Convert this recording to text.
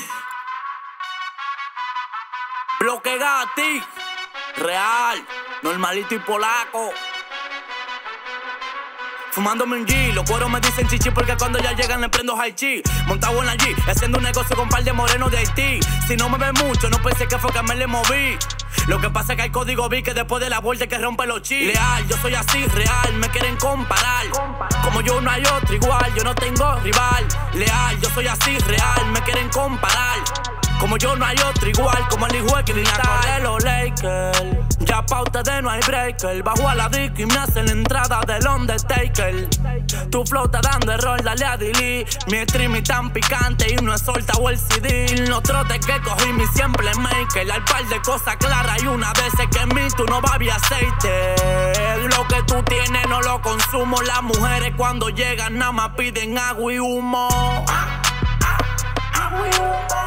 Bloque Gatti, real, normalito y polaco. Fumándome un G, los cueros me dicen chichi porque cuando ya llegan le prendo high chi. Montado en la G, haciendo un negocio con un par de morenos de Haití. Si no me ven mucho, no pensé que fue que me le moví. Lo que pasa es que hay código vi que después de la vuelta que rompe los chiles. Leal, yo soy así, real, me quieren comparar. Como yo no hay otro igual, yo no tengo rival. Leal, yo soy así, real, me quieren comparar. Como yo no hay otro igual, como el hijo de Cristal de los Lakers. Ya pa' ustedes no hay breaker. Bajo a la dick y me hacen la entrada del Undertaker. Tu flow está dando error, dale a delete. Mi stream es tan picante y no he soltado el CD. Los trotes que cogí mi siempre maker. Al par de cosas claras y una vez que en mí tú no babes aceite. Lo que tú tienes no lo consumo. Las mujeres cuando llegan nada más piden agua y humo. Agua y humo.